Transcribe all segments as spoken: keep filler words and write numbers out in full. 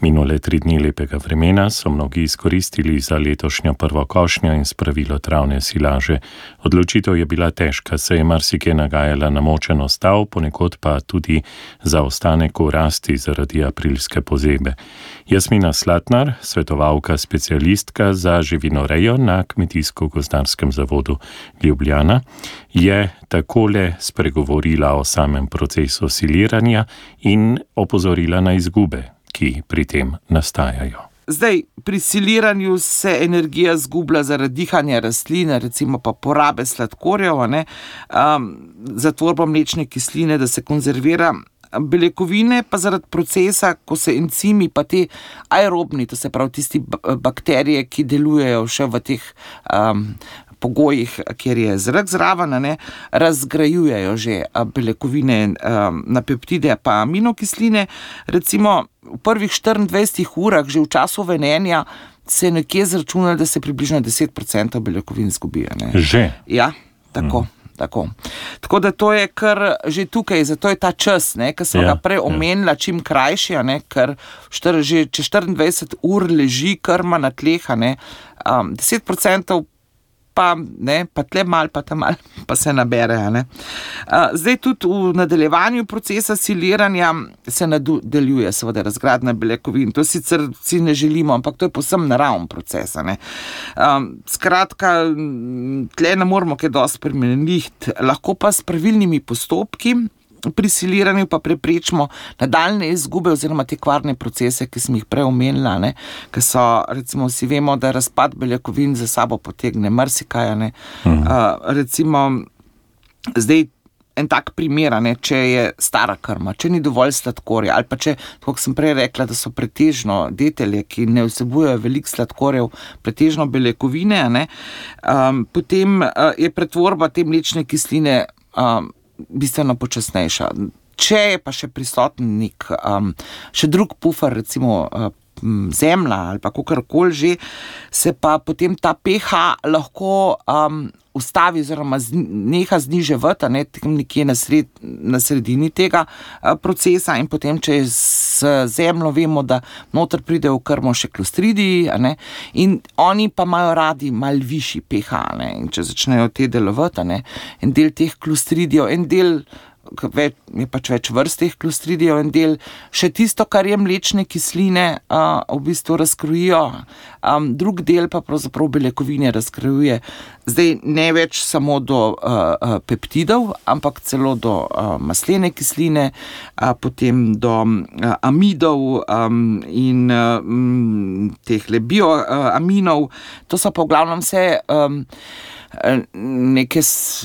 Minule tri dni lepega vremena so mnogi izkoristili za letošnjo prvo košnjo in spravilo travne silaže. Odločitev je bila težka, saj je marsikje nagajala namočenost tal, ponekod pa tudi zaostanek v rasti zaradi aprilske pozebe. Jasmina Slatnar, svetovalka specialistka za živinorejo na Kmetijsko-gozdarskem zavodu Ljubljana, je takole spregovorila o samem procesu siliranja in opozorila na izgube, ki pri tem nastajajo. Zdaj, pri siliranju se energija zgublja zaradi dihanja rastlin, recimo pa porabe sladkorjev, ne, um, za tvorbo mlečne kisline, da se konzervira. Beljakovine pa zaradi procesa, ko se encimi pa te aerobni, to se pravi tisti bakterije, ki delujejo še v teh um, pogojih, kjer je zrak zraven, ne, razgrajujejo že beljakovine um, na peptide pa aminokisline. Recimo v prvih štiriindvajsetih urah, že v času venenja, se je nekje zračunalo, da se približno deset procentov beljakovin zgubijo. Ne. Že? Ja, tako. Mm. Tako. Tako da to je kar že tukaj, zato je ta čas, ne, ki sem ja, ga prej omenila, čim krajši, ne, ker štir, že če štiriindvajset ur leži krma na tleh, ne, um, deset procentov pa, ne, pa tle mal, pa tam mal, pa se nabere. Ne. Uh, zdaj tudi v nadaljevanju procesa siliranja se nadaljuje seveda razgradnja beljakovin. To sicer si ne želimo, ampak to je povsem naraven proces. Ne. Um, skratka, tle ne moramo kaj dosti spremeniti, lahko pa s pravilnimi postopki pri siliranju pa preprečimo nadaljne izgube oziroma te kvarne procese, ki sem jih prej omenila, ne, ki so, recimo, vsi vemo, da razpad beljakovin za sabo potegne marsikaj, ne. Mhm. Uh, recimo, zdaj en tak primer, ne, če je stara krma, če ni dovolj sladkorja, ali pa če, tako sem prej rekla, da so pretežno detelje, ki ne vsebujejo veliko sladkorjev, pretežno beljakovine, ne, um, potem uh, je pretvorba te mlečne kisline um, bistveno počasnejša. Če je pa še prisoten nek um, še drug pufer, recimo uh, zemlja ali pa kakorkoli že, se pa potem ta pH lahko um, ustavi oziroma neha zniževati, ne, nekje na, sred, na sredini tega uh, procesa in potem, če je z zemljo, vemo, da noter pride v krmo še klostridiji, ne, in oni pa imajo radi malo višji pH, ne, in če začnejo te delovati, ne, en del teh klostridijev, en del Več, je pač več vrst teh klostridijev, en del še tisto, kar je mlečne kisline, uh, v bistvu razkrojijo, um, drug del pa pravzaprav beljakovine razkrojuje. Zdaj ne več samo do uh, peptidov, ampak celo do uh, maslene kisline, uh, potem do uh, amidov um, in um, teh bioaminov. Uh, to so pa v glavnem vse um, neke,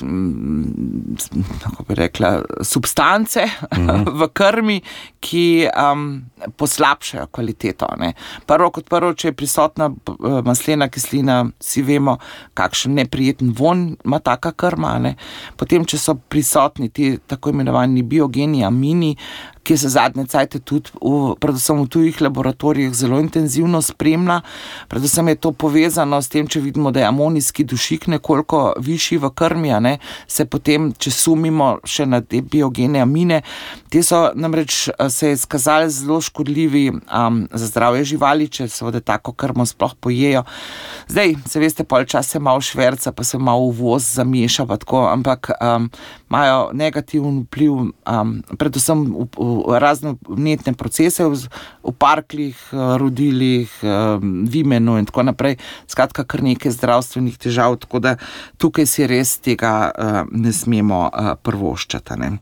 kako bi rekla, substance mhm. v krmi, ki um, poslabšajo kvaliteto. Ne. Prvo kot prvo, če je prisotna maslena kislina, si vemo, kakšen neprijeten von ima taka krma. Ne. Potem, če so prisotni ti tako imenovani biogeni amini, ki se zadnje cajte tudi v, predvsem v tujih laboratorijih zelo intenzivno spremlja. Predvsem je to povezano s tem, če vidimo, da je amonijski dušik nekoliko višji v krmi, ne, se potem, če sumimo še na te biogene amine, te so namreč se je izkazali zelo škodljivi um, za zdravje živali, če seveda tako krmo sploh pojejo. Zdaj, se veste, pol čas se malo šverca, pa se malo uvoz zameša, pa tako, ampak um, imajo negativen vpliv um, predvsem v, v razne vnetne procese v, v parklih, rodilih, vimenu in tako naprej. Skratka, kar nekaj zdravstvenih težav, tako da tukaj si res tega uh, ne smemo uh, prvoščati. Ne.